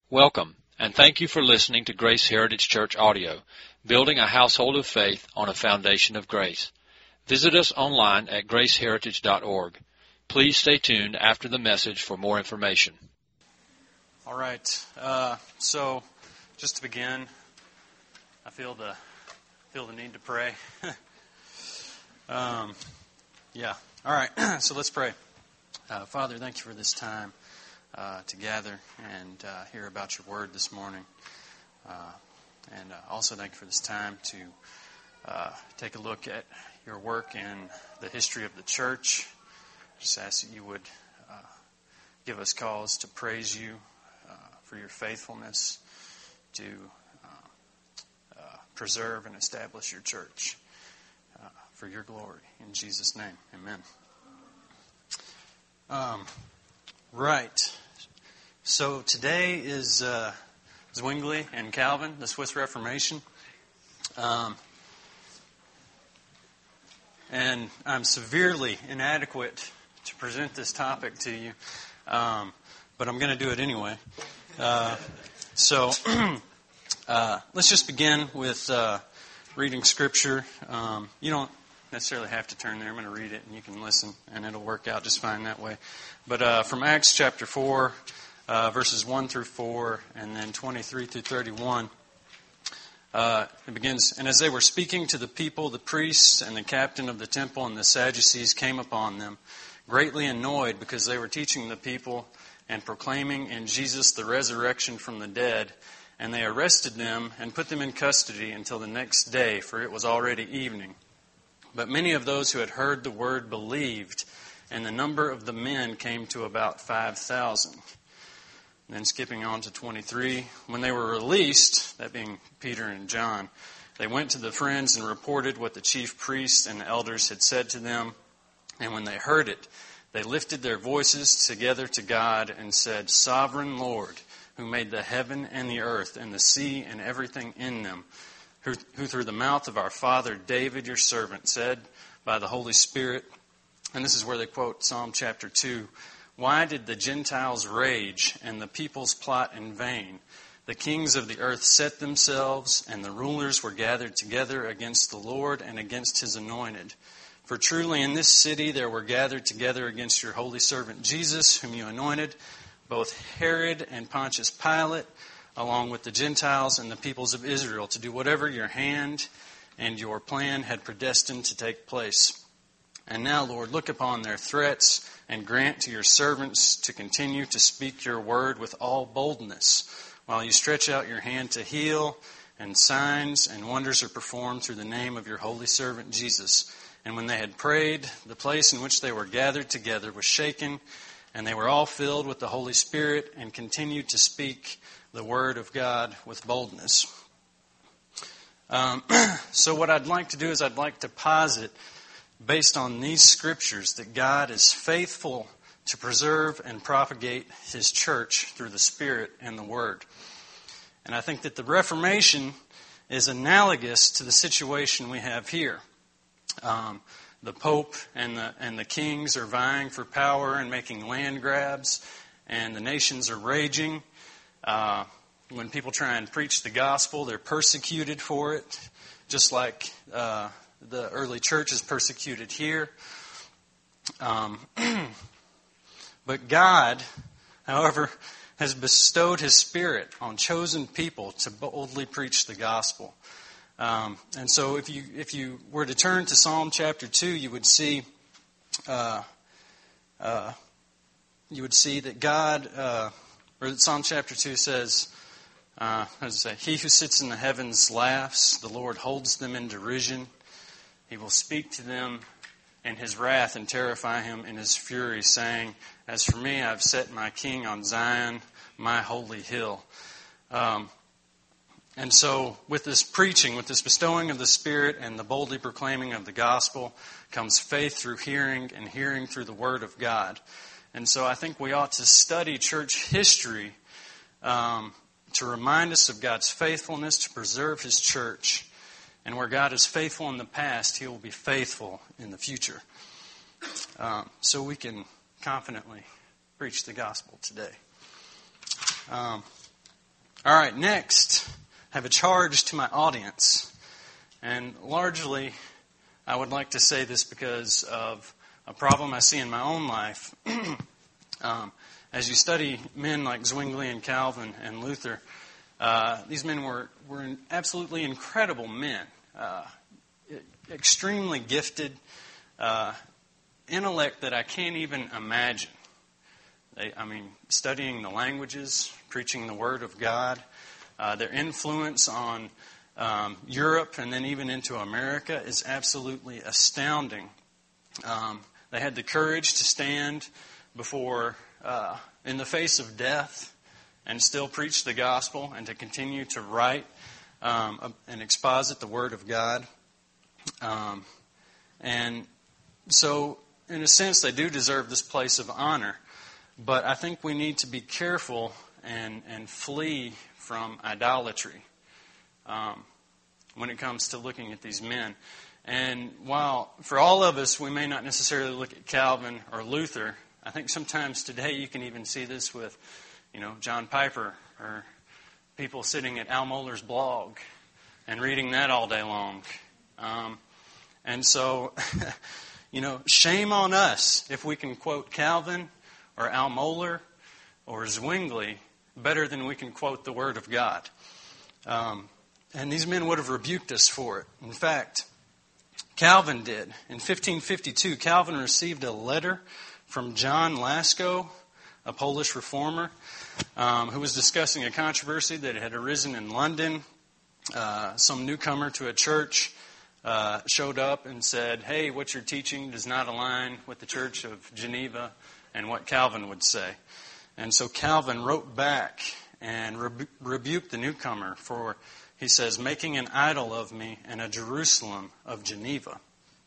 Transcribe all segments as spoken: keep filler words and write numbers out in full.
Welcome, and thank you for listening to Grace Heritage Church audio, building a household of faith on a foundation of grace. Visit us online at grace heritage dot org. Please stay tuned after the message for more information. All right, uh, so just to begin, I feel the feel the need to pray. um, yeah, all right, so let's pray. Uh, Father, thank you for this time. Uh, to gather and uh, hear about your word this morning. Uh, and uh, also thank you for this time to uh, take a look at your work in the history of the church. Just ask that you would uh, give us cause to praise you uh, for your faithfulness, to uh, uh, preserve and establish your church uh, for your glory. In Jesus' name, amen. Um, right. So today is uh, Zwingli and Calvin, the Swiss Reformation. Um, and I'm severely inadequate to present this topic to you, um, but I'm going to do it anyway. Uh, so uh, let's just begin with uh, reading Scripture. Um, you don't necessarily have to turn there. I'm going to read it, and you can listen, and it'll work out just fine that way. But uh, from Acts chapter four... Uh, verses one through four, and then twenty-three through thirty-one. Uh, it begins, "And as they were speaking to the people, the priests and the captain of the temple and the Sadducees came upon them, greatly annoyed because they were teaching the people and proclaiming in Jesus the resurrection from the dead. And they arrested them and put them in custody until the next day, for it was already evening. But many of those who had heard the word believed, and the number of the men came to about five thousand. Then skipping on to twenty-three, when they were released, that being Peter and John, they went to the friends and reported what the chief priests and the elders had said to them. And when they heard it, they lifted their voices together to God and said, 'Sovereign Lord, who made the heaven and the earth and the sea and everything in them, who, who through the mouth of our father David, your servant, said by the Holy Spirit,'" and this is where they quote Psalm chapter two, "'Why did the Gentiles rage and the peoples plot in vain? The kings of the earth set themselves, and the rulers were gathered together against the Lord and against his anointed. For truly in this city there were gathered together against your holy servant Jesus, whom you anointed, both Herod and Pontius Pilate, along with the Gentiles and the peoples of Israel, to do whatever your hand and your plan had predestined to take place. And now, Lord, look upon their threats and grant to your servants to continue to speak your word with all boldness, while you stretch out your hand to heal, and signs and wonders are performed through the name of your holy servant Jesus.' And when they had prayed, the place in which they were gathered together was shaken, and they were all filled with the Holy Spirit and continued to speak the word of God with boldness." Um, so what I'd like to do is I'd like to posit, based on these scriptures, that God is faithful to preserve and propagate his church through the Spirit and the Word. And I think that the Reformation is analogous to the situation we have here. Um, the Pope and the and the kings are vying for power and making land grabs, and the nations are raging. Uh, when people try and preach the gospel, they're persecuted for it, just like Uh, the early church is persecuted here. Um, but God, however, has bestowed his Spirit on chosen people to boldly preach the gospel. Um, and so if you if you were to turn to Psalm chapter two, you would see uh, uh, you would see that God, uh, or that Psalm chapter two says, uh, how does it say? "He who sits in the heavens laughs, the Lord holds them in derision. He will speak to them in his wrath and terrify him in his fury, saying, 'As for me, I have set my king on Zion, my holy hill.'" Um, and so with this preaching, with this bestowing of the Spirit and the boldly proclaiming of the gospel, comes faith through hearing, and hearing through the Word of God. And so I think we ought to study church history um, to remind us of God's faithfulness to preserve his church. And where God is faithful in the past, he will be faithful in the future. Um, so we can confidently preach the gospel today. Um, All right, next, I have a charge to my audience. And largely, I would like to say this because of a problem I see in my own life. um, as you study men like Zwingli and Calvin and Luther, uh, these men were, were absolutely incredible men, uh, extremely gifted, uh, intellect that I can't even imagine. They, I mean, studying the languages, preaching the Word of God, uh, their influence on um, Europe and then even into America is absolutely astounding. Um, they had the courage to stand before, uh, in the face of death, and still preach the gospel and to continue to write um, and exposit the Word of God. Um, and so, in a sense, they do deserve this place of honor. But I think we need to be careful and, and flee from idolatry um, when it comes to looking at these men. And while for all of us, we may not necessarily look at Calvin or Luther, I think sometimes today you can even see this with, you know, John Piper or people sitting at Al Mohler's blog and reading that all day long. Um, and so, you know, shame on us if we can quote Calvin or Al Mohler or Zwingli better than we can quote the Word of God. Um, and these men would have rebuked us for it. In fact, Calvin did. In fifteen fifty-two, Calvin received a letter from John Lasko, a Polish reformer, um, who was discussing a controversy that had arisen in London. Uh, some newcomer to a church uh, showed up and said, "Hey, what you're teaching does not align with the Church of Geneva and what Calvin would say." And so Calvin wrote back and rebu- rebuked the newcomer for, he says, making an idol of me and a Jerusalem of Geneva.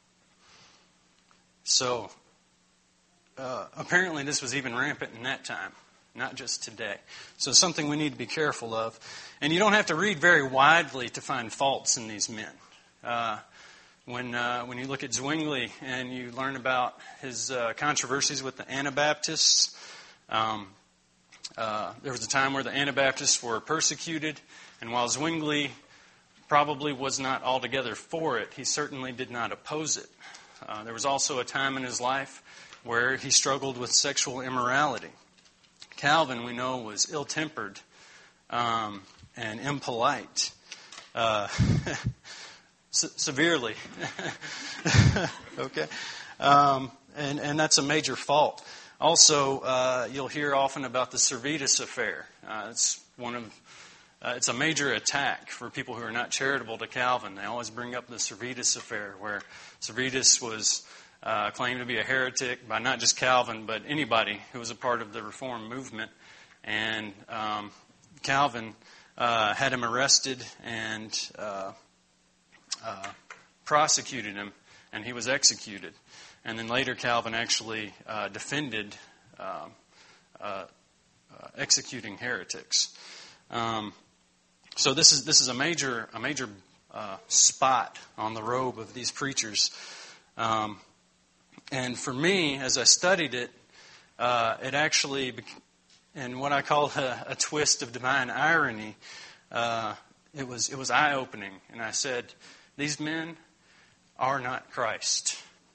So uh, apparently this was even rampant in that time, not just today. So something we need to be careful of. And you don't have to read very widely to find faults in these men. Uh, when uh, when you look at Zwingli and you learn about his uh, controversies with the Anabaptists, um, uh, there was a time where the Anabaptists were persecuted, and while Zwingli probably was not altogether for it, he certainly did not oppose it. Uh, there was also a time in his life where he struggled with sexual immorality. Calvin, we know, was ill-tempered um, and impolite. Uh, se- severely. okay? Um, and, and that's a major fault. Also, uh, you'll hear often about the Servetus affair. Uh, it's one of uh, it's a major attack for people who are not charitable to Calvin. They always bring up the Servetus affair, where Servetus was uh, claimed to be a heretic by not just Calvin, but anybody who was a part of the Reform movement. And um, Calvin uh, had him arrested and uh, uh, prosecuted him, and he was executed. And then later Calvin actually uh, defended uh, uh, uh, executing heretics. Um, so this is this is a major a major uh, spot on the robe of these preachers. Um, and for me, as I studied it, uh, it actually, in what I call a, a twist of divine irony, uh, it was it was eye-opening. And I said, these men are not Christ.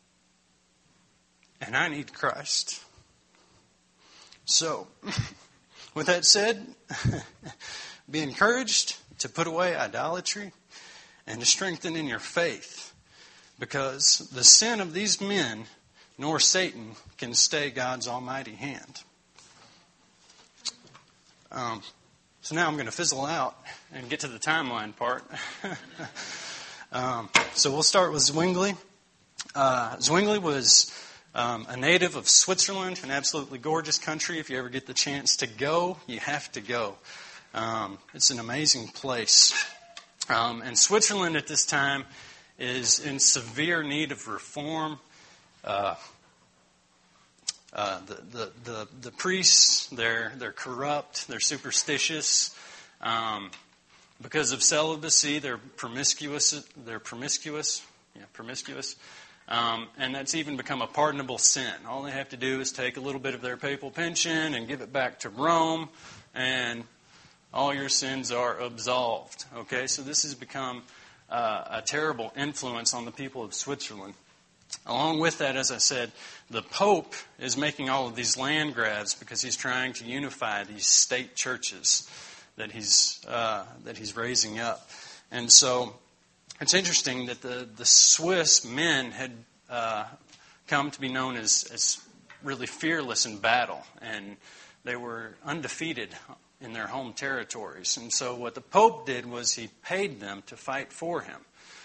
And I need Christ. So, with that said, be encouraged to put away idolatry and to strengthen in your faith, because the sin of these men nor Satan can stay God's almighty hand. Um, so now I'm going to fizzle out and get to the timeline part. um, so we'll start with Zwingli. Uh, Zwingli was Um, a native of Switzerland, an absolutely gorgeous country. If you ever get the chance to go, you have to go. Um, it's an amazing place. Um, and Switzerland at this time is in severe need of reform. Uh, uh, the, the, the, the priests, they're, they're corrupt, they're superstitious. Um, because of celibacy, they're promiscuous. They're promiscuous. Yeah, promiscuous. Um, and that's even become a pardonable sin. All they have to do is take a little bit of their papal pension and give it back to Rome, and all your sins are absolved. Okay, so this has become uh, a terrible influence on the people of Switzerland. Along with that, as I said, the Pope is making all of these land grabs because he's trying to unify these state churches that he's uh, that he's raising up. And so it's interesting that the, the Swiss men had uh, come to be known as, as really fearless in battle, and they were undefeated in their home territories. And so what the Pope did was he paid them to fight for him.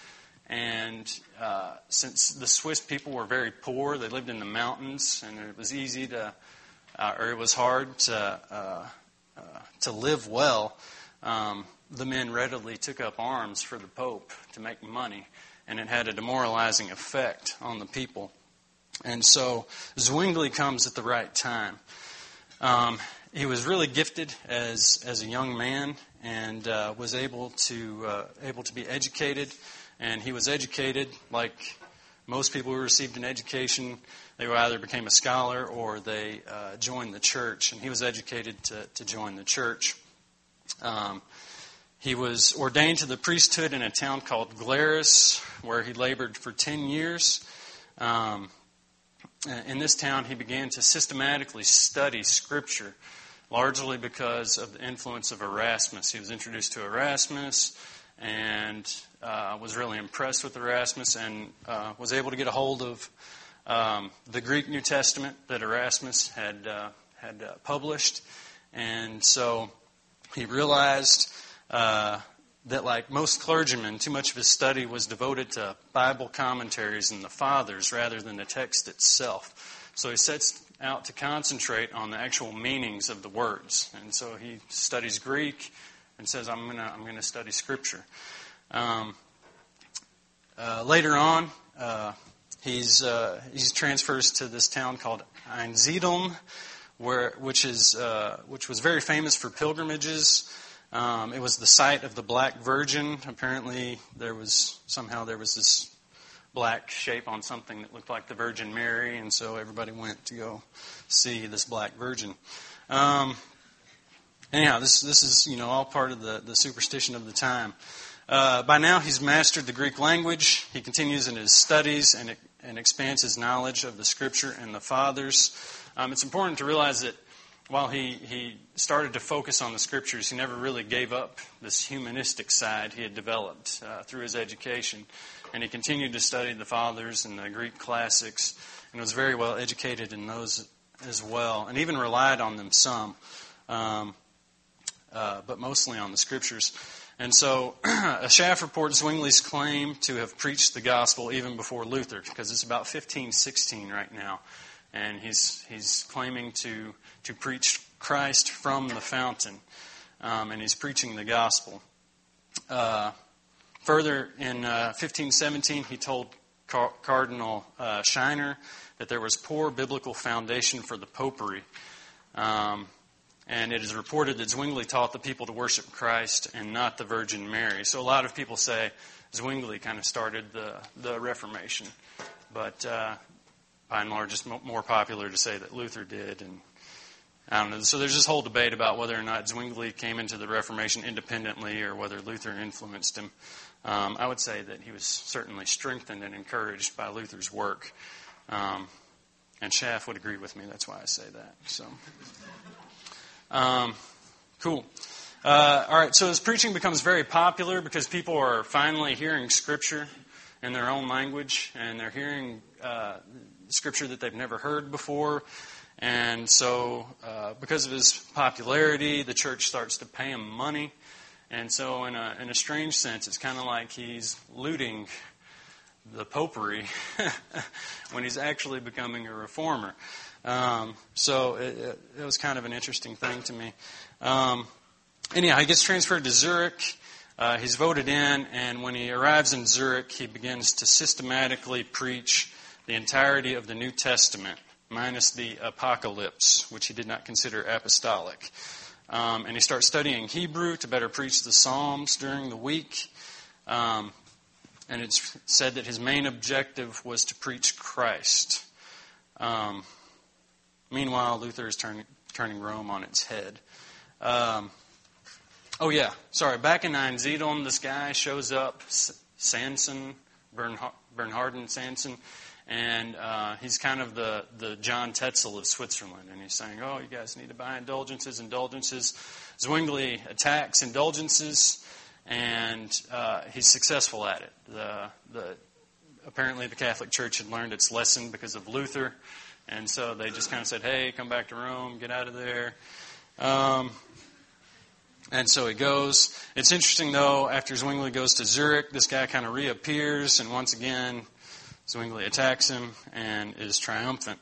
And uh, since the Swiss people were very poor, they lived in the mountains, and it was easy to, uh, or it was hard to uh, uh, to live well, um, the men readily took up arms for the Pope to make money, and it had a demoralizing effect on the people. And so Zwingli comes at the right time. Um, he was really gifted as as a young man, and uh, was able to uh, able to be educated. And he was educated like most people who received an education. They either became a scholar or they uh, joined the church. And he was educated to, to join the church. Um, he was ordained to the priesthood in a town called Glarus, where he labored for ten years. Um, in this town, he began to systematically study Scripture, largely because of the influence of Erasmus. He was introduced to Erasmus and uh, was really impressed with Erasmus, and uh, was able to get a hold of um, the Greek New Testament that Erasmus had uh, had uh, published. And so he realized uh, that, like most clergymen, too much of his study was devoted to Bible commentaries and the Fathers rather than the text itself. So he sets out to concentrate on the actual meanings of the words. And so he studies Greek and says, I'm going to I'm going to study Scripture. Um, uh, later on, uh, he's uh, he's transfers to this town called Einsiedeln, where which is uh, which was very famous for pilgrimages. Um, it was the site of the Black Virgin. Apparently, there was somehow there was this black shape on something that looked like the Virgin Mary, and so everybody went to go see this Black Virgin. Um, Anyhow, this this is you know all part of the, the superstition of the time. Uh, by now, he's mastered the Greek language. He continues in his studies and and expands his knowledge of the Scripture and the Fathers. Um, it's important to realize that while he, he started to focus on the Scriptures, he never really gave up this humanistic side he had developed uh, through his education. And he continued to study the Fathers and the Greek classics, and was very well educated in those as well, and even relied on them some. Um, Uh, but mostly on the Scriptures. And so a Schaff reports Zwingli's claim to have preached the gospel even before Luther, because it's about fifteen sixteen right now. And he's he's claiming to, to preach Christ from the fountain. Um, and he's preaching the gospel. Uh, further, in uh, fifteen seventeen, he told Car- Cardinal uh, Scheiner that there was poor biblical foundation for the popery. Um And it is reported that Zwingli taught the people to worship Christ and not the Virgin Mary. So a lot of people say Zwingli kind of started the, the Reformation. But uh, by and large, it's more popular to say that Luther did. And I don't know. So there's this whole debate about whether or not Zwingli came into the Reformation independently or whether Luther influenced him. Um, I would say that he was certainly strengthened and encouraged by Luther's work. Um, and Schaff would agree with me. That's why I say that. So... Um, cool. Uh, all right, so his preaching becomes very popular because people are finally hearing Scripture in their own language, and they're hearing uh, Scripture that they've never heard before. And so uh, because of his popularity, the church starts to pay him money. And so in a, in a strange sense, it's kind of like he's looting the popery when he's actually becoming a reformer. Um, so it, it was kind of an interesting thing to me. Um, anyhow, he gets transferred to Zurich. Uh, he's voted in, and when he arrives in Zurich, he begins to systematically preach the entirety of the New Testament, minus the Apocalypse, which he did not consider apostolic. Um, and he starts studying Hebrew to better preach the Psalms during the week. Um, and it's said that his main objective was to preach Christ. Um, Meanwhile, Luther is turning, turning Rome on its head. Um, oh yeah, sorry. Back in Ein Zedom, this guy shows up, Sanson, Bernhard, Bernhardin Sanson, and uh, he's kind of the, the John Tetzel of Switzerland. And he's saying, oh, you guys need to buy indulgences, indulgences. Zwingli attacks indulgences, and uh, he's successful at it. The, the, apparently the Catholic Church had learned its lesson because of Luther, and so they just kind of said, hey, come back to Rome, get out of there. Um, and so he goes. It's interesting, though, after Zwingli goes to Zurich, this guy kind of reappears, and once again, Zwingli attacks him and is triumphant.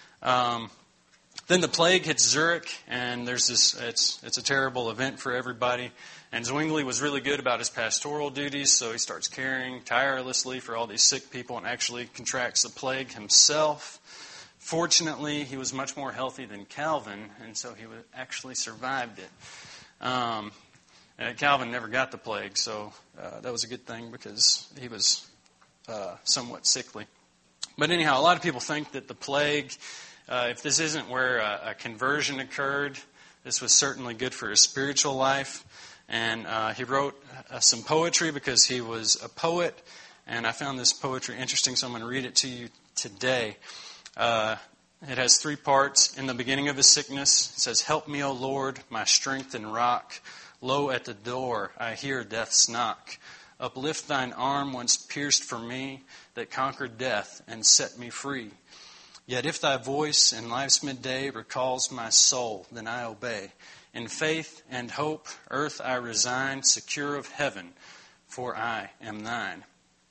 Um, then the plague hits Zurich, and there's this. It's it's a terrible event for everybody. And Zwingli was really good about his pastoral duties, so he starts caring tirelessly for all these sick people and actually contracts the plague himself. Fortunately, he was much more healthy than Calvin, and so he actually survived it. Um, and Calvin never got the plague, so uh, that was a good thing because he was uh, somewhat sickly. But anyhow, a lot of people think that the plague, uh, if this isn't where a, a conversion occurred, this was certainly good for his spiritual life. And uh, he wrote uh, some poetry because he was a poet. And I found this poetry interesting, so I'm going to read it to you today. Uh, it has three parts. In the beginning of his sickness, it says, "Help me, O Lord, my strength and rock. Lo, at the door I hear death's knock. Uplift thine arm once pierced for me, that conquered death and set me free. Yet if thy voice in life's midday recalls my soul, then I obey. In faith and hope, earth I resign, secure of heaven, for I am thine."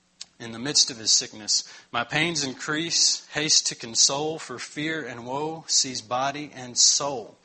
In the midst of his sickness, my pains increase, haste to console, for fear and woe seize body and soul.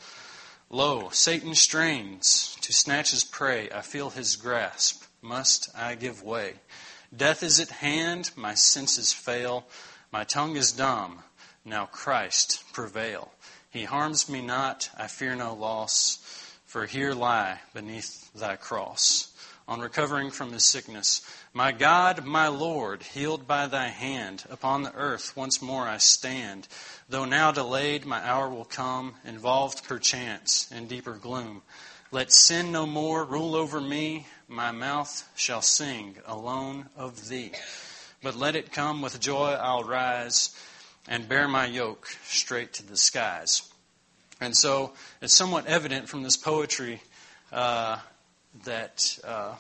Lo, Satan strains to snatch his prey, I feel his grasp, must I give way? Death is at hand, my senses fail, my tongue is dumb, now Christ prevail. He harms me not, I fear no loss, for here lie beneath thy cross. On recovering from his sickness, my God, my Lord, healed by thy hand, upon the earth once more I stand. Though now delayed, my hour will come, involved perchance in deeper gloom. Let sin no more rule over me, my mouth shall sing alone of thee. But let it come with joy I'll rise, and bear my yoke straight to the skies. And so it's somewhat evident from this poetry uh, that uh,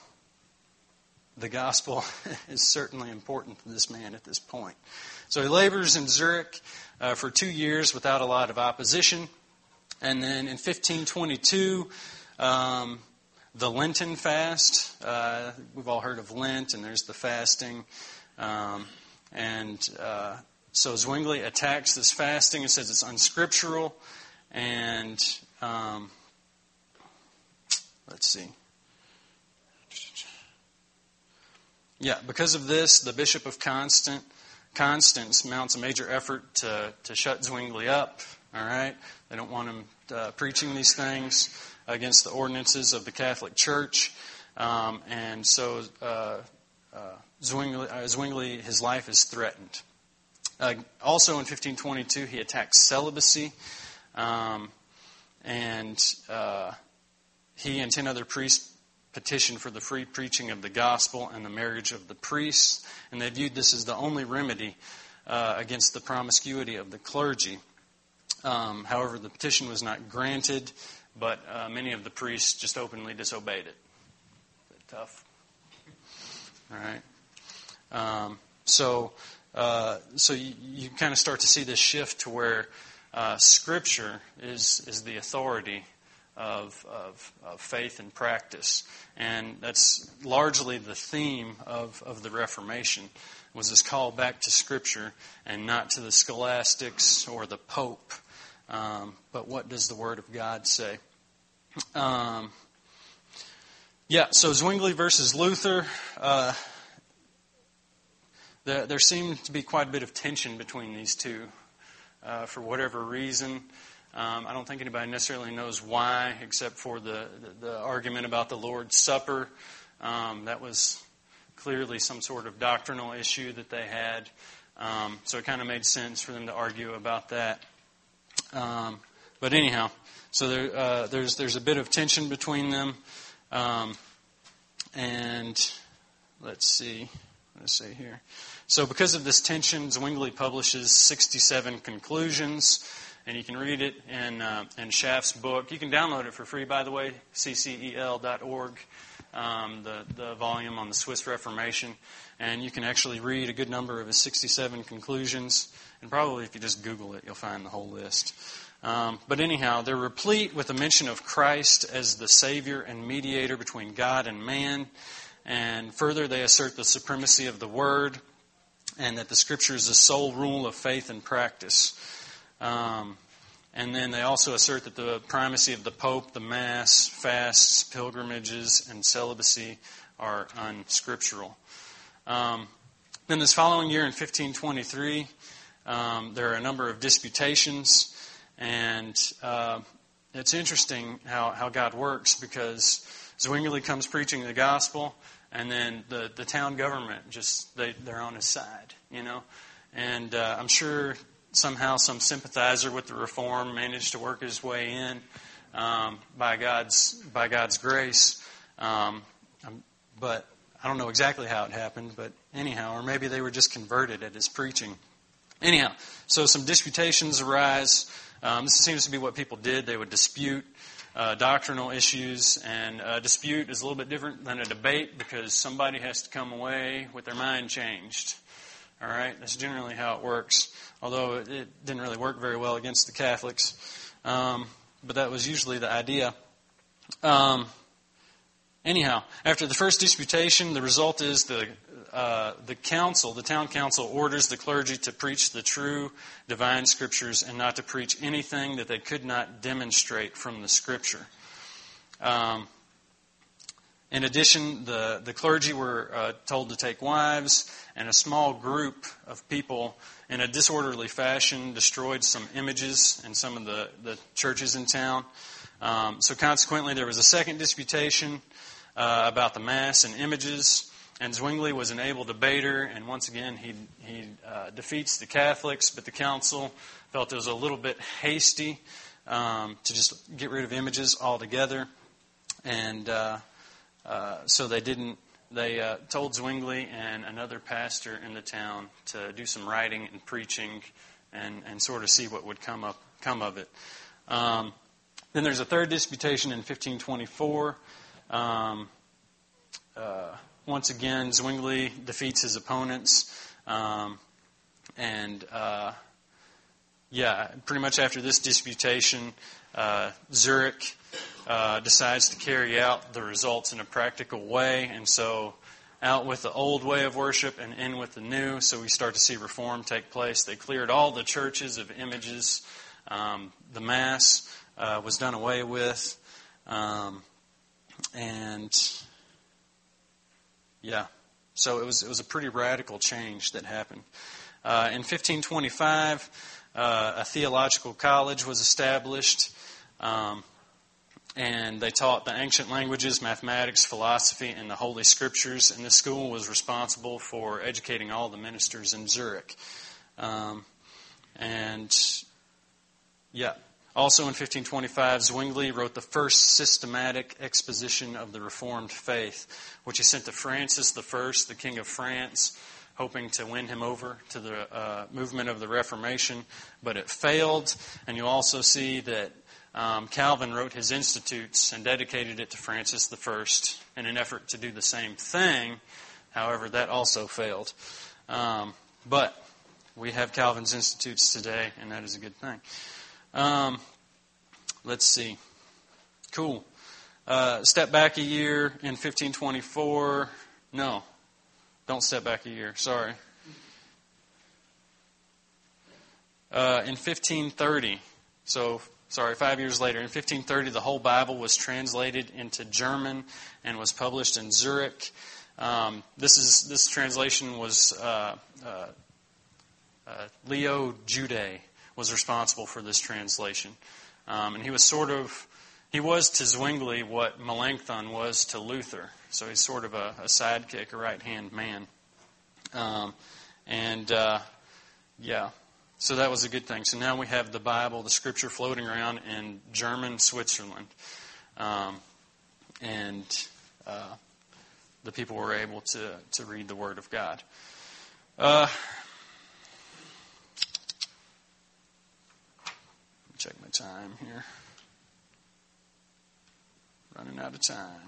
the gospel is certainly important to this man at this point. So he labors in Zurich uh, for two years without a lot of opposition. And then in fifteen twenty-two, um, the Lenten fast. Uh, we've all heard of Lent, and there's the fasting. Um, and uh, so Zwingli attacks this fasting and says it's unscriptural. And um, let's see. Yeah, because of this, the Bishop of Constant, Constance mounts a major effort to, to shut Zwingli up. All right, they don't want him uh, preaching these things against the ordinances of the Catholic Church, um, and so uh, uh, Zwingli, uh, Zwingli, his life is threatened. Uh, also, in fifteen twenty-two, he attacks celibacy. Um, and uh, he and ten other priests petitioned for the free preaching of the gospel and the marriage of the priests. And they viewed this as the only remedy uh, against the promiscuity of the clergy. Um, however, the petition was not granted, but uh, many of the priests just openly disobeyed it. Bit tough. All right. Um, so, uh, so you, you kind of start to see this shift to where Uh, Scripture is is the authority of, of of faith and practice, and that's largely the theme of, of the Reformation, was this call back to Scripture and not to the scholastics or the Pope, um, but what does the Word of God say? Um, yeah, so Zwingli versus Luther. Uh, there, there seemed to be quite a bit of tension between these two. Uh, for whatever reason. Um, I don't think anybody necessarily knows why, except for the, the, the argument about the Lord's Supper. Um, that was clearly some sort of doctrinal issue that they had. Um, so it kind of made sense for them to argue about that. Um, but anyhow, so there, uh, there's there's a bit of tension between them. Um, and let's see, what does it say here? So because of this tension, Zwingli publishes sixty-seven conclusions, and you can read it in, uh, in Schaff's book. You can download it for free, by the way, c c e l dot org, um, the, the volume on the Swiss Reformation. And you can actually read a good number of his sixty-seven conclusions. And probably if you just Google it, you'll find the whole list. Um, but anyhow, they're replete with a mention of Christ as the Savior and mediator between God and man. And further, they assert the supremacy of the Word and that the Scripture is the sole rule of faith and practice. Um, and then they also assert that the primacy of the Pope, the Mass, fasts, pilgrimages, and celibacy are unscriptural. Um, then this following year in fifteen twenty-three, um, there are a number of disputations. And uh, it's interesting how, how God works, because Zwingli comes preaching the gospel, and then the, the town government just, they, they're on his side, you know. And uh, I'm sure somehow some sympathizer with the reform managed to work his way in um, by God's by God's grace. Um, but I don't know exactly how it happened, but anyhow, or maybe they were just converted at his preaching. Anyhow, so some disputations arise. Um, this seems to be what people did. They would dispute uh, doctrinal issues, and a dispute is a little bit different than a debate, because somebody has to come away with their mind changed. All right, that's generally how it works, although it, it didn't really work very well against the Catholics. Um, but that was usually the idea. Um, anyhow, after the first disputation, the result is the uh, the council, the town council, orders the clergy to preach the true divine Scriptures and not to preach anything that they could not demonstrate from the Scripture. Um, in addition, the, the clergy were uh, told to take wives, and a small group of people, in a disorderly fashion, destroyed some images in some of the, the churches in town. Um, so consequently, there was a second disputation uh, about the Mass and images. And Zwingli was an able debater, and once again he he uh, defeats the Catholics, but the council felt it was a little bit hasty um, to just get rid of images altogether, and uh, uh, so they didn't. They uh, told Zwingli and another pastor in the town to do some writing and preaching, and, and sort of see what would come up come of it. Um, then there's a third disputation in fifteen twenty-four. Um, uh, Once again, Zwingli defeats his opponents, um, and uh, yeah, pretty much after this disputation, uh, Zurich uh, decides to carry out the results in a practical way, and so out with the old way of worship and in with the new. So we start to see reform take place. They cleared all the churches of images. Um, the Mass uh, was done away with, um, and Yeah, so it was it was a pretty radical change that happened. Uh, in fifteen twenty-five, uh, a theological college was established, um, and they taught the ancient languages, mathematics, philosophy, and the Holy Scriptures. And this school was responsible for educating all the ministers in Zurich. Um, and yeah. Also in fifteen twenty-five, Zwingli wrote the first systematic exposition of the Reformed faith, which he sent to Francis the First, the King of France, hoping to win him over to the uh, movement of the Reformation. But it failed, and you'll also see that um, Calvin wrote his Institutes and dedicated it to Francis the First in an effort to do the same thing. However, that also failed. Um, but we have Calvin's Institutes today, and that is a good thing. Um, let's see. Cool. Uh, step back a year in fifteen twenty-four. No, don't step back a year. Sorry. Uh, in fifteen thirty, so sorry, five years later, in fifteen thirty, the whole Bible was translated into German and was published in Zurich. Um, this is this translation was uh, uh, uh, Leo Jude was responsible for this translation. Um, and he was sort of, he was to Zwingli what Melanchthon was to Luther. So he's sort of a, a sidekick, a right-hand man. Um, and, uh, yeah, so that was a good thing. So now we have the Bible, the Scripture floating around in German Switzerland. Um, and uh, the people were able to, to read the Word of God. Uh, check my time here. Running out of time.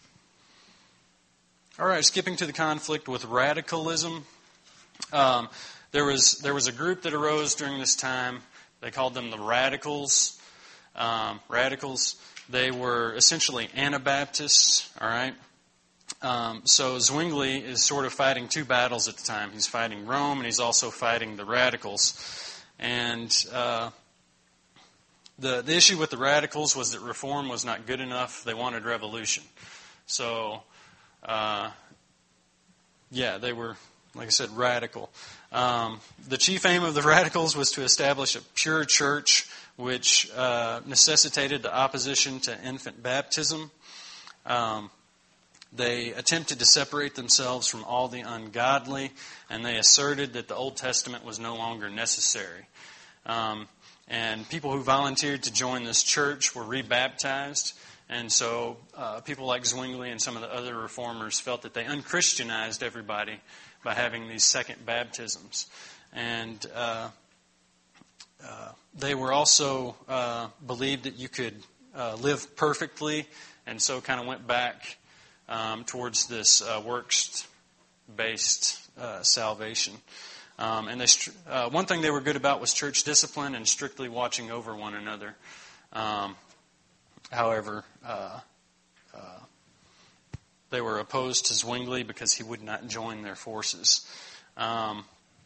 All right, skipping to the conflict with radicalism. Um, there was there was a group that arose during this time. They called them the Radicals. Um, radicals. They were essentially Anabaptists. All right. Um, so Zwingli is sort of fighting two battles at the time. He's fighting Rome, and he's also fighting the Radicals. And uh, the the issue with the Radicals was that reform was not good enough. They wanted revolution. So. Uh, yeah, they were, like I said, radical. Um, the chief aim of the Radicals was to establish a pure church, which uh, necessitated the opposition to infant baptism. Um, they attempted to separate themselves from all the ungodly, and they asserted that the Old Testament was no longer necessary. Um, and people who volunteered to join this church were rebaptized. And so uh, people like Zwingli and some of the other reformers felt that they unchristianized everybody by having these second baptisms. And uh, uh, they were also uh, believed that you could uh, live perfectly, and so kind of went back um, towards this uh, works-based uh, salvation. Um, and they, uh, one thing they were good about was church discipline and strictly watching over one another. Um, However, uh, uh, they were opposed to Zwingli because he would not join their forces. Um,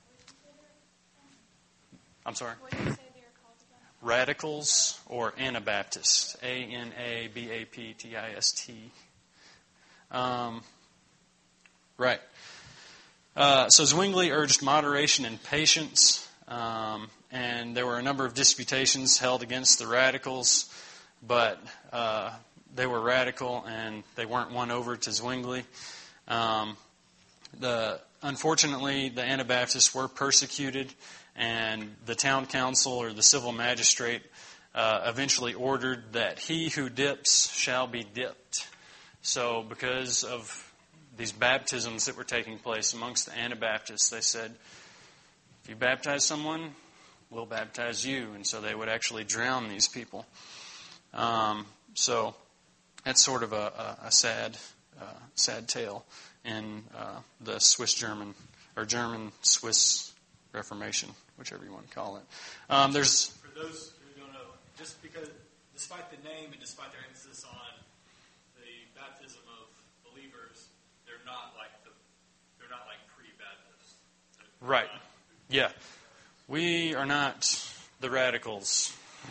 I'm sorry? What did you say they were called again? Radicals or Anabaptists. A N A B A P T I S T. Um, right. Uh, so Zwingli urged moderation and patience, um, and there were a number of disputations held against the Radicals. But uh, they were radical, and they weren't won over to Zwingli. Um, the unfortunately, the Anabaptists were persecuted, and the town council or the civil magistrate uh, eventually ordered that he who dips shall be dipped. So, because of these baptisms that were taking place amongst the Anabaptists, they said, "If you baptize someone, we'll baptize you." And so they would actually drown these people. Um, so that's sort of a, a, a sad, uh, sad tale in uh, the Swiss-German or German-Swiss Reformation, whichever you want to call it. Um, there's for those who don't know, just because, despite the name and despite their emphasis on the baptism of believers, they're not like the they're not like pre-Baptists. Right. Yeah, we are not the radicals.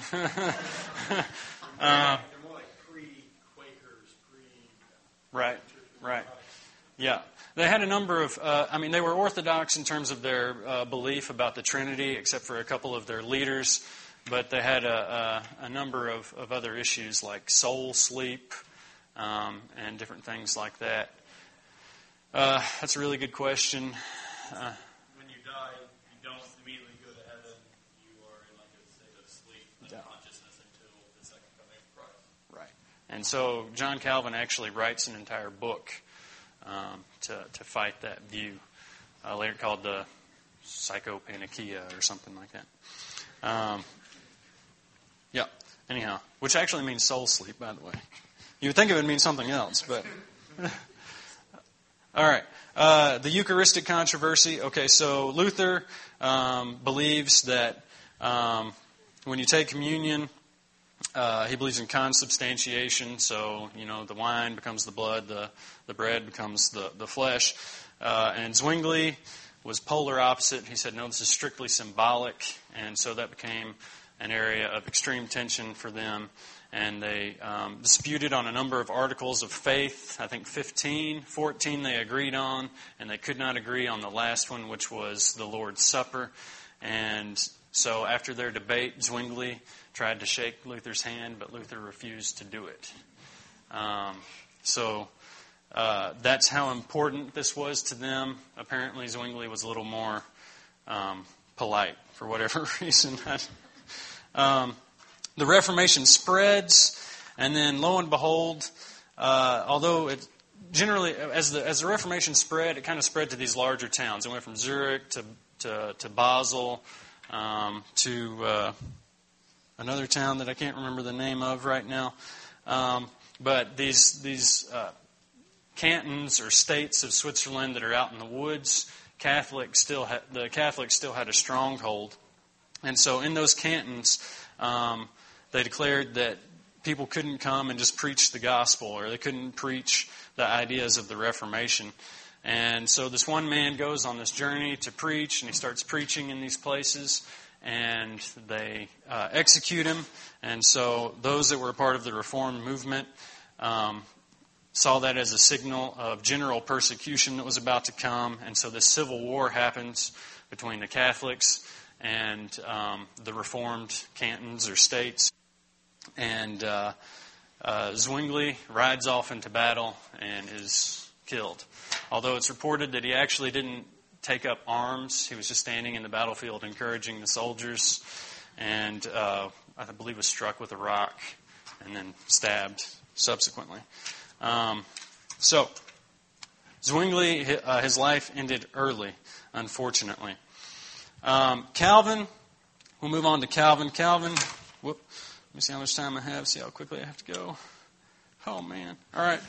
Uh, They're more like pre-Quakers, pre... Right, right. Yeah. They had a number of, uh, I mean, they were orthodox in terms of their uh, belief about the Trinity, except for a couple of their leaders, but they had a, a, a number of, of other issues like soul sleep um, and different things like that. Uh, that's a really good question. Uh, when you die, you don't immediately go to heaven. You are in like a state of sleep, Yeah. consciousness until the second coming of Christ. Right. And so John Calvin actually writes an entire book um, to, to fight that view, uh, later called the Psychopanachia or something like that. Um, yeah, anyhow, which actually means soul sleep, by the way. You would think it would mean something else, but... All right. Uh, the Eucharistic controversy. Okay, so Luther um, believes that um, when you take communion, uh, he believes in consubstantiation. So, you know, the wine becomes the blood, the, the bread becomes the, the flesh. Uh, and Zwingli was polar opposite. He said, no, this is strictly symbolic. And so that became an area of extreme tension for them. And they um, disputed on a number of articles of faith. I think fifteen, fourteen they agreed on, and they could not agree on the last one, which was the Lord's Supper. And so after their debate, Zwingli tried to shake Luther's hand, but Luther refused to do it. Um, so uh, that's how important this was to them. Apparently Zwingli was a little more um, polite for whatever reason. um The Reformation spreads, and then lo and behold, uh, uh, although it generally, as the as the Reformation spread, it kind of spread to these larger towns. It went from Zurich to to, to Basel um, to uh, another town that I can't remember the name of right now. Um, but these these uh, cantons or states of Switzerland that are out in the woods, Catholic still ha- the Catholics still had a stronghold, and so in those cantons, um, they declared that people couldn't come and just preach the gospel, or they couldn't preach the ideas of the Reformation. And so this one man goes on this journey to preach, and he starts preaching in these places, and they uh, execute him. And so those that were a part of the Reformed movement um, saw that as a signal of general persecution that was about to come. And so this civil war happens between the Catholics and um, the Reformed cantons or states. And uh, uh, Zwingli rides off into battle and is killed. Although it's reported that he actually didn't take up arms. He was just standing in the battlefield encouraging the soldiers, and uh, I believe was struck with a rock and then stabbed subsequently. Um, so, Zwingli, uh, his life ended early, unfortunately. Um, Calvin, we'll move on to Calvin. Calvin, whoop. Let me see how much time I have, see how quickly I have to go. Oh, man. All right.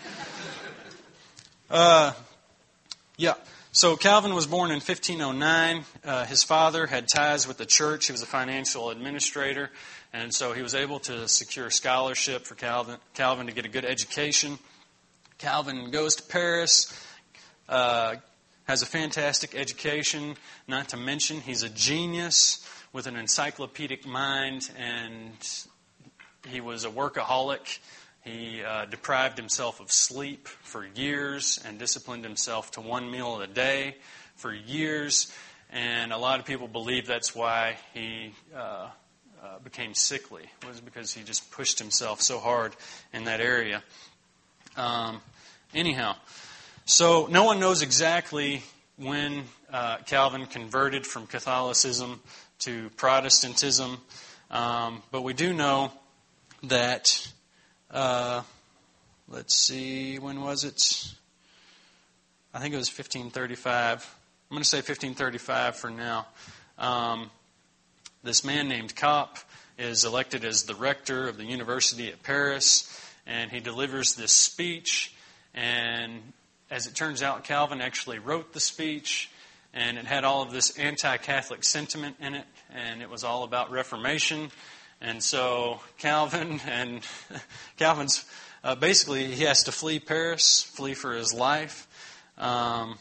Uh, yeah. So Calvin was born in fifteen oh nine. Uh, his father had ties with the church. He was a financial administrator. And so he was able to secure a scholarship for Calvin, Calvin to get a good education. Calvin goes to Paris, uh, has a fantastic education. Not to mention, he's a genius with an encyclopedic mind, and he was a workaholic. He uh, deprived himself of sleep for years and disciplined himself to one meal a day for years. And a lot of people believe that's why he uh, uh, became sickly, was because he just pushed himself so hard in that area. Um, anyhow, so no one knows exactly when uh, Calvin converted from Catholicism to Protestantism, um, but we do know that, uh, let's see, when was it? I think it was fifteen thirty-five. I'm going to say fifteen thirty-five for now. Um, this man named Kopp is elected as the rector of the university at Paris, and he delivers this speech. And as it turns out, Calvin actually wrote the speech, and it had all of this anti-Catholic sentiment in it, and it was all about Reformation. And so Calvin and Calvin's uh, basically he has to flee Paris, flee for his life, um,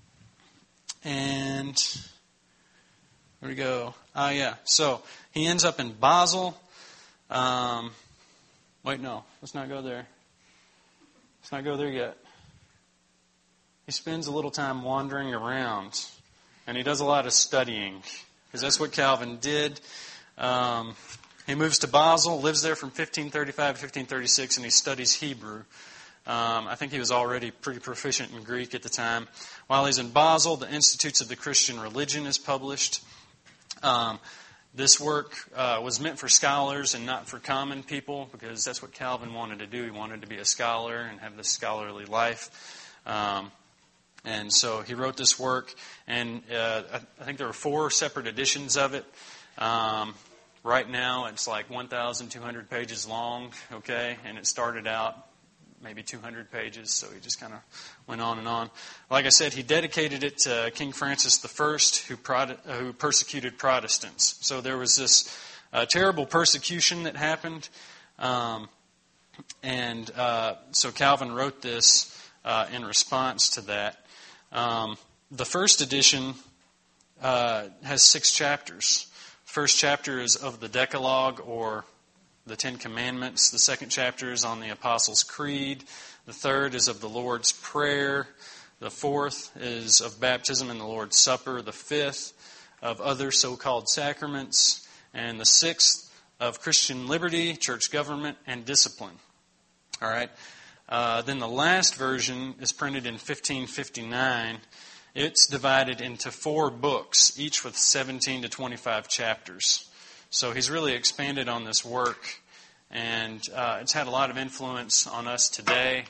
and where do we go? Ah, yeah. So he ends up in Basel. Um, wait, no, let's not go there. Let's not go there yet. He spends a little time wandering around, and he does a lot of studying, because that's what Calvin did. Um, He moves to Basel, lives there from fifteen thirty-five to fifteen thirty-six, and he studies Hebrew. Um, I think he was already pretty proficient in Greek at the time. While he's in Basel, the Institutes of the Christian Religion is published. Um, this work uh, was meant for scholars and not for common people, because that's what Calvin wanted to do. He wanted to be a scholar and have this scholarly life. Um, and so he wrote this work, and uh, I, I think there were four separate editions of it. Um, Right now, it's like one thousand two hundred pages long, okay? And it started out maybe two hundred pages, so he just kind of went on and on. Like I said, he dedicated it to King Francis the First, who, prod- who persecuted Protestants. So there was this uh, terrible persecution that happened. Um, and uh, so Calvin wrote this uh, in response to that. Um, the first edition uh, has six chapters. First chapter is of the Decalogue, or the Ten Commandments. The second chapter is on the Apostles' Creed. The third is of the Lord's Prayer. The fourth is of baptism and the Lord's Supper. The fifth of other so-called sacraments. And the sixth of Christian liberty, church government, and discipline. All right. Uh, then the last version is printed in fifteen fifty-nine. It's divided into four books, each with seventeen to twenty-five chapters. So he's really expanded on this work, and uh, it's had a lot of influence on us today.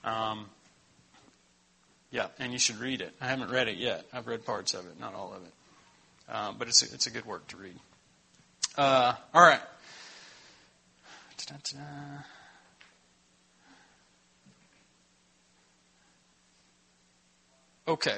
Um, yeah, and you should read it. I haven't read it yet. I've read parts of it, not all of it. Uh, but it's a, it's a good work to read. Uh, all right. Da-da-da. Okay.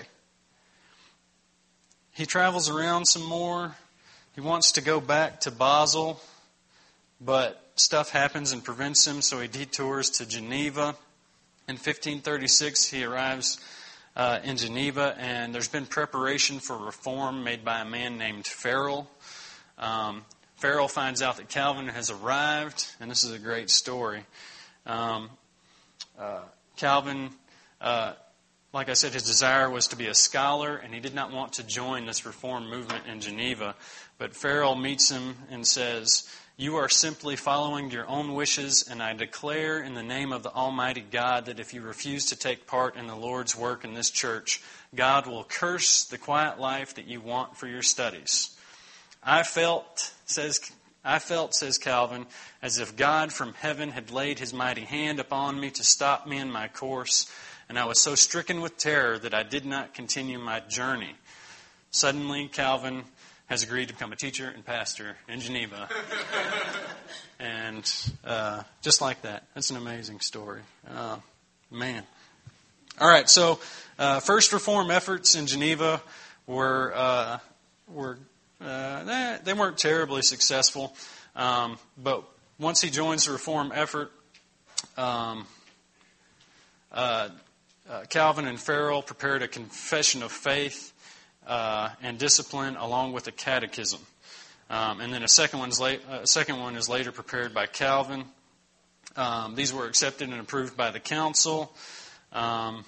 He travels around some more. He wants to go back to Basel, but stuff happens and prevents him, so he detours to Geneva. In fifteen thirty-six, he arrives uh, in Geneva, and there's been preparation for reform made by a man named Farel. Um, Farel finds out that Calvin has arrived, and this is a great story. Um, uh, Calvin, uh, like I said, his desire was to be a scholar, and he did not want to join this reform movement in Geneva. But Farel meets him and says, "You are simply following your own wishes, and I declare in the name of the Almighty God that if you refuse to take part in the Lord's work in this church, God will curse the quiet life that you want for your studies." I felt, says I felt, says Calvin, as if God from heaven had laid his mighty hand upon me to stop me in my course, and I was so stricken with terror that I did not continue my journey. Suddenly, Calvin has agreed to become a teacher and pastor in Geneva. and uh, just like that. That's an amazing story. Uh, man. All right, so uh, first reform efforts in Geneva were uh, were uh, they, they weren't terribly successful. Um, but once he joins the reform effort, um, uh, uh, Calvin and Farel prepared a confession of faith Uh, and discipline, along with a catechism, um, and then a second one's late, a second one is later prepared by Calvin. Um, these were accepted and approved by the council. Um,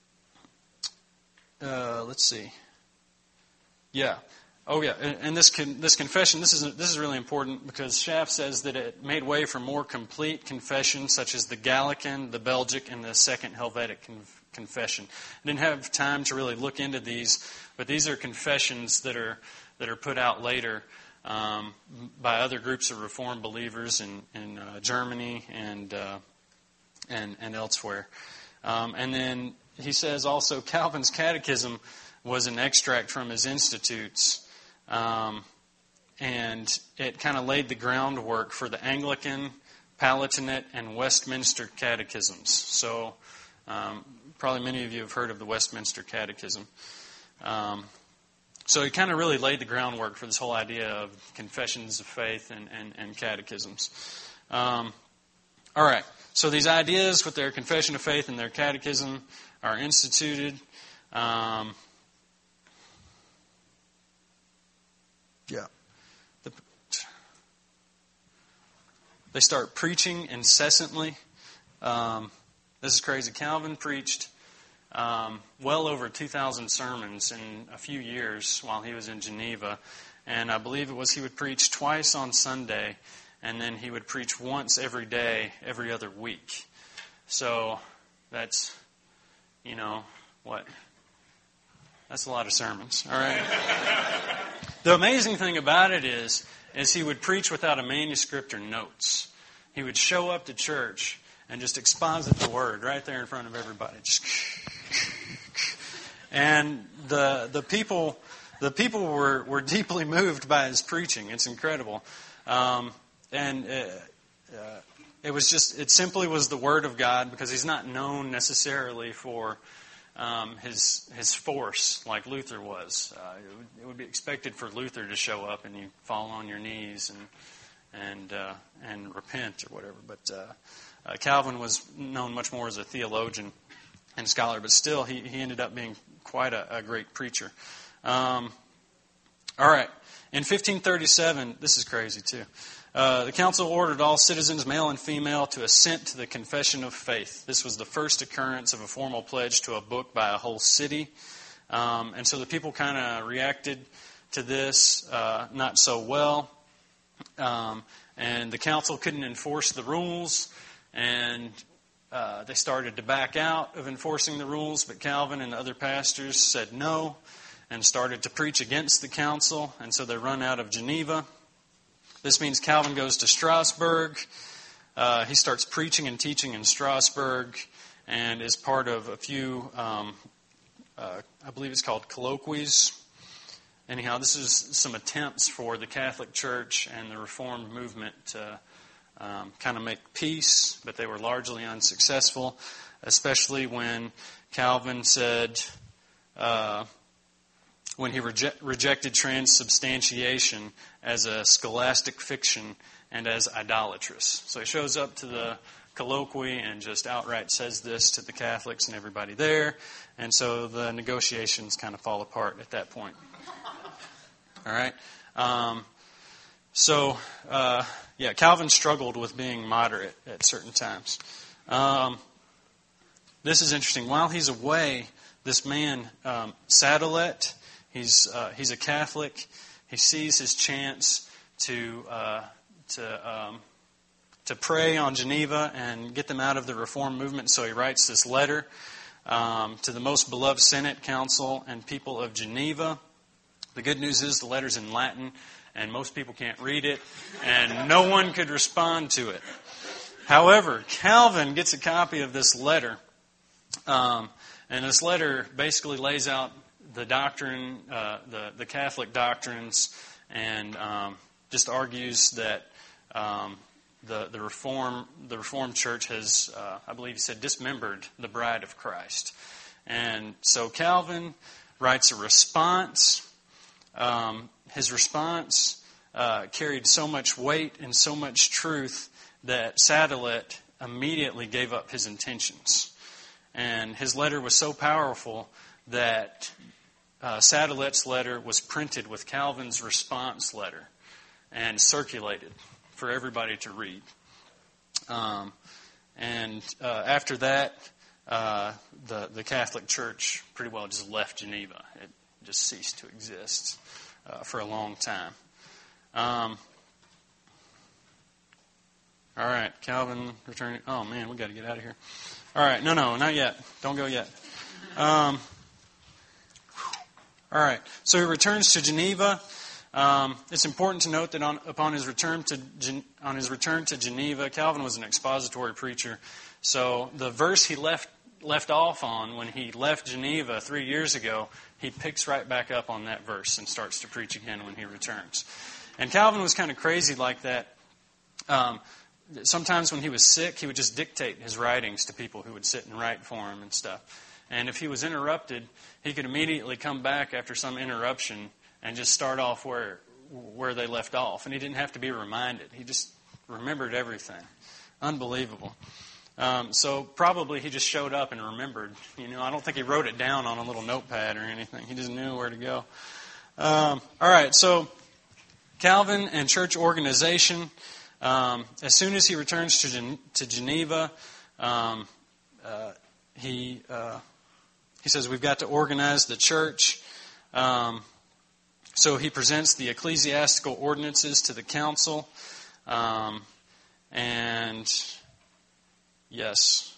uh, let's see. Yeah. Oh, yeah. And, and this con- this confession, this is this is really important because Schaff says that it made way for more complete confessions, such as the Gallican, the Belgic, and the Second Helvetic Confession. Confession. I didn't have time to really look into these, but these are confessions that are that are put out later um, by other groups of Reformed believers in in uh, Germany and uh, and and elsewhere. Um, and then he says also Calvin's catechism was an extract from his Institutes, um, and it kind of laid the groundwork for the Anglican, Palatinate, and Westminster catechisms. So. Um, Probably many of you have heard of the Westminster Catechism. Um, so he kind of really laid the groundwork for this whole idea of confessions of faith and, and, and catechisms. Um, all right. So these ideas with their confession of faith and their catechism are instituted. Um, yeah. The, they start preaching incessantly. Um, This is crazy. Calvin preached um, well over two thousand sermons in a few years while he was in Geneva. And I believe it was he would preach twice on Sunday, and then he would preach once every day, every other week. So that's, you know, what? That's a lot of sermons, all right? The amazing thing about it is, is he would preach without a manuscript or notes. He would show up to church and just exposit the word right there in front of everybody. Just and the the people the people were, were deeply moved by his preaching. It's incredible, um, and uh, uh, it was just it simply was the word of God, because he's not known necessarily for um, his his force like Luther was. Uh, it, would, it would be expected for Luther to show up and you fall on your knees and and uh, and repent or whatever, but. Uh, Uh, Calvin was known much more as a theologian and scholar, but still he, he ended up being quite a, a great preacher. Um, all right. In fifteen thirty-seven, this is crazy too, uh, the council ordered all citizens, male and female, to assent to the Confession of Faith. This was the first occurrence of a formal pledge to a book by a whole city. Um, and so the people kind of reacted to this uh, not so well. Um, and the council couldn't enforce the rules. And uh, they started to back out of enforcing the rules, but Calvin and other pastors said no and started to preach against the council, and so they run out of Geneva. This means Calvin goes to Strasbourg. Uh, he starts preaching and teaching in Strasbourg, and is part of a few, um, uh, I believe it's called colloquies. Anyhow, this is some attempts for the Catholic Church and the Reformed movement to um, kind of make peace, but they were largely unsuccessful, especially when Calvin said, uh, when he reje- rejected transubstantiation as a scholastic fiction and as idolatrous. So he shows up to the colloquy and just outright says this to the Catholics and everybody there, and so the negotiations kind of fall apart at that point. All right? Um, so, uh, yeah, Calvin struggled with being moderate at certain times. Um, this is interesting. While he's away, this man, um, Sadolet, he's uh, he's a Catholic. He sees his chance to uh, to um, to pray on Geneva and get them out of the Reform movement. So he writes this letter um, to the most beloved Senate, Council, and people of Geneva. The good news is the letter's in Latin, and most people can't read it, and no one could respond to it. However, Calvin gets a copy of this letter, um, and this letter basically lays out the doctrine, uh, the, the Catholic doctrines, and um, just argues that um, the, the Reform the Reformed Church has, uh, I believe he said, dismembered the bride of Christ. And so Calvin writes a response. Um, his response uh, carried so much weight and so much truth that Sadolet immediately gave up his intentions. And his letter was so powerful that uh, Sadolet's letter was printed with Calvin's response letter and circulated for everybody to read. Um, and uh, after that, uh, the, the Catholic Church pretty well just left Geneva. It just ceased to exist uh, for a long time. Um, all right, Calvin returning. Oh, man, we got to get out of here. All right, no, no, not yet. Don't go yet. Um, all right, so he returns to Geneva. Um, it's important to note that on, upon his return to Gen, on his return to Geneva, Calvin was an expository preacher. So the verse he left left off on when he left Geneva three years ago, he picks right back up on that verse and starts to preach again when he returns. And Calvin was kind of crazy like that. Um, sometimes when he was sick, he would just dictate his writings to people who would sit and write for him and stuff. And if he was interrupted, he could immediately come back after some interruption and just start off where where they left off. And he didn't have to be reminded. He just remembered everything. Unbelievable. Um, so probably he just showed up and remembered. You know, I don't think he wrote it down on a little notepad or anything. He just knew where to go. Um, all right, so Calvin and church organization. Um, as soon as he returns to Gen- to Geneva, um, uh, he uh, he says we've got to organize the church. Um, so he presents the ecclesiastical ordinances to the council, um, and yes,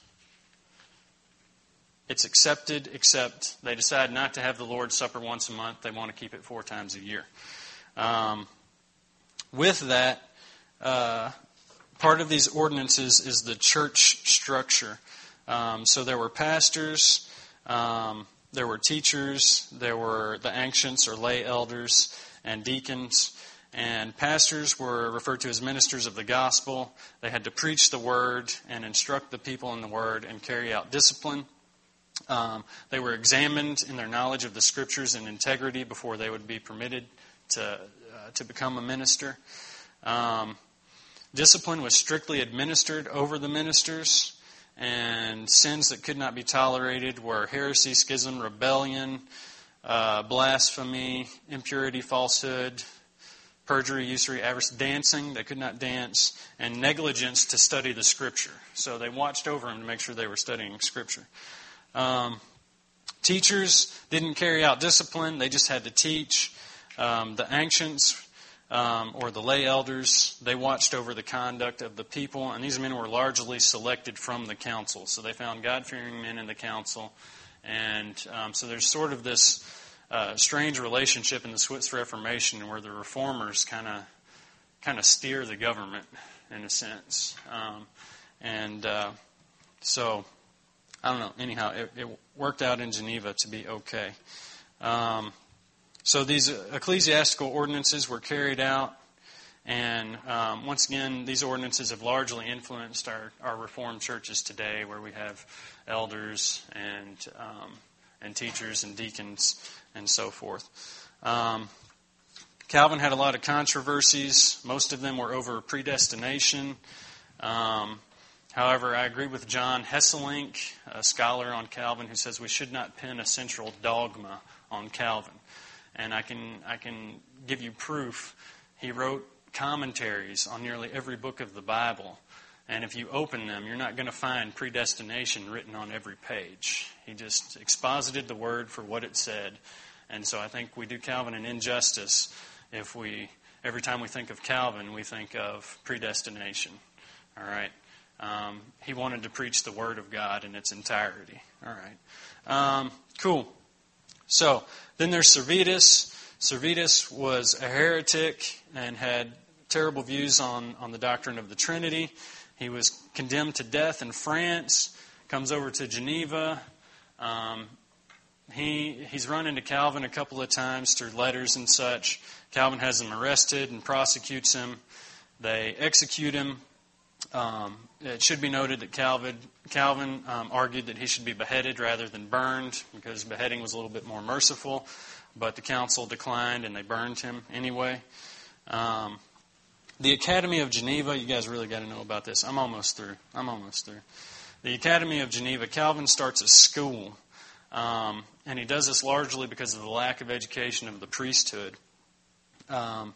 it's accepted, except they decide not to have the Lord's Supper once a month. They want to keep it four times a year. Um, with that, uh, part of these ordinances is the church structure. Um, so there were pastors, um, there were teachers, there were the ancients or lay elders and deacons. And pastors were referred to as ministers of the gospel. They had to preach the word and instruct the people in the word and carry out discipline. Um, they were examined in their knowledge of the scriptures and integrity before they would be permitted to uh, to become a minister. Um, discipline was strictly administered over the ministers, and sins that could not be tolerated were heresy, schism, rebellion, uh, blasphemy, impurity, falsehood, perjury, usury, avarice, dancing, they could not dance, and negligence to study the Scripture. So they watched over them to make sure they were studying Scripture. Um, teachers didn't carry out discipline, they just had to teach. Um, the ancients, um, or the lay elders, they watched over the conduct of the people, and these men were largely selected from the council. So they found God-fearing men in the council, and um, so there's sort of this Uh, strange relationship in the Swiss Reformation where the reformers kind of kind of steer the government in a sense. Um, and uh, so I don't know. Anyhow, it, it worked out in Geneva to be okay. Um, so these ecclesiastical ordinances were carried out, and um, once again, these ordinances have largely influenced our, our Reformed churches today, where we have elders and um, and teachers and deacons and so forth. Um, Calvin had a lot of controversies. Most of them were over predestination. Um, however, I agree with John Hesselink, a scholar on Calvin, who says we should not pin a central dogma on Calvin. And I can I can give you proof. He wrote commentaries on nearly every book of the Bible. And if you open them, you're not going to find predestination written on every page. He just exposited the word for what it said. And so I think we do Calvin an injustice if we, every time we think of Calvin, we think of predestination. All right? Um, he wanted to preach the Word of God in its entirety. All right. Um, cool. So, then there's Servetus. Servetus was a heretic and had terrible views on, on the doctrine of the Trinity. He was condemned to death in France, comes over to Geneva. Um, he he's run into Calvin a couple of times through letters and such. Calvin has him arrested and prosecutes him. They execute him. Um, it should be noted that Calvin, Calvin um, argued that he should be beheaded rather than burned because beheading was a little bit more merciful. But the council declined and they burned him anyway. Um, the Academy of Geneva, you guys really got to know about this. I'm almost through. I'm almost through. The Academy of Geneva, Calvin starts a school. Um, and he does this largely because of the lack of education of the priesthood, um,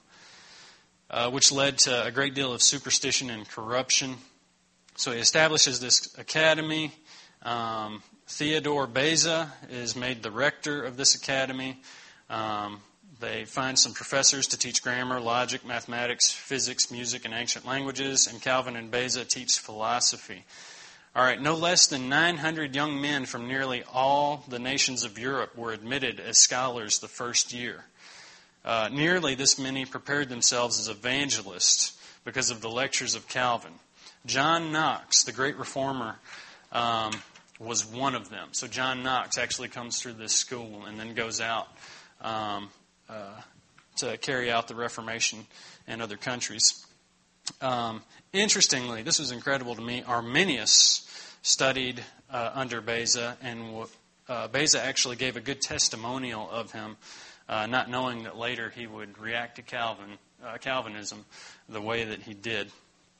uh, which led to a great deal of superstition and corruption. So he establishes this academy. Um, Theodore Beza is made the rector of this academy. Um, they find some professors to teach grammar, logic, mathematics, physics, music, and ancient languages, and Calvin and Beza teach philosophy. All right, no less than nine hundred young men from nearly all the nations of Europe were admitted as scholars the first year. Uh, nearly this many prepared themselves as evangelists because of the lectures of Calvin. John Knox, the great reformer, um, was one of them. So John Knox actually comes through this school and then goes out um, uh, to carry out the Reformation in other countries. Um, interestingly, this was incredible to me, Arminius studied uh, under Beza, and uh, Beza actually gave a good testimonial of him, uh, not knowing that later he would react to Calvin, uh, Calvinism the way that he did.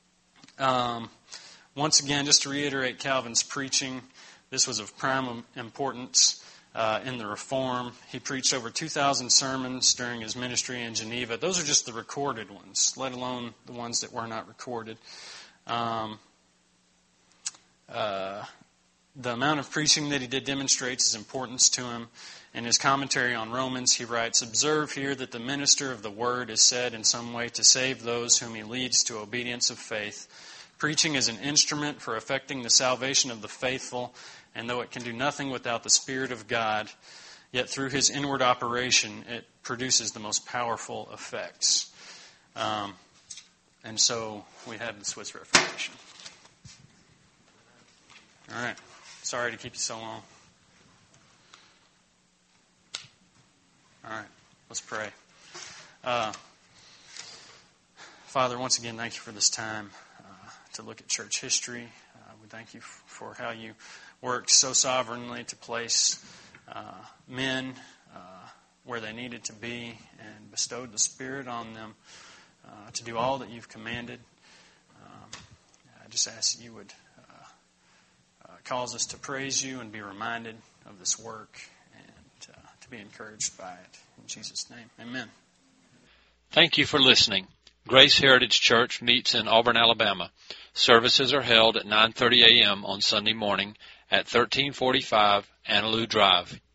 Um, once again, just to reiterate Calvin's preaching, this was of prime importance uh, in the Reform. He preached over two thousand sermons during his ministry in Geneva. Those are just the recorded ones, let alone the ones that were not recorded. Um, uh, the amount of preaching that he did demonstrates his importance to him. In his commentary on Romans, he writes, "Observe here that the minister of the word is said in some way to save those whom he leads to obedience of faith. Preaching is an instrument for effecting the salvation of the faithful, and though it can do nothing without the Spirit of God, yet through his inward operation, it produces the most powerful effects." Um, and so we have the Swiss Reformation. All right. Sorry to keep you so long. All right. Let's pray. Uh, Father, once again, thank you for this time uh, to look at church history. Uh, we thank you f- for how you worked so sovereignly to place uh, men uh, where they needed to be and bestowed the Spirit on them uh, to do all that you've commanded. Um, I just ask that you would uh, uh, cause us to praise you and be reminded of this work and uh, to be encouraged by it. In Jesus' name, amen. Thank you for listening. Grace Heritage Church meets in Auburn, Alabama. Services are held at nine thirty a.m. on Sunday morning at thirteen forty-five Annaloo Drive.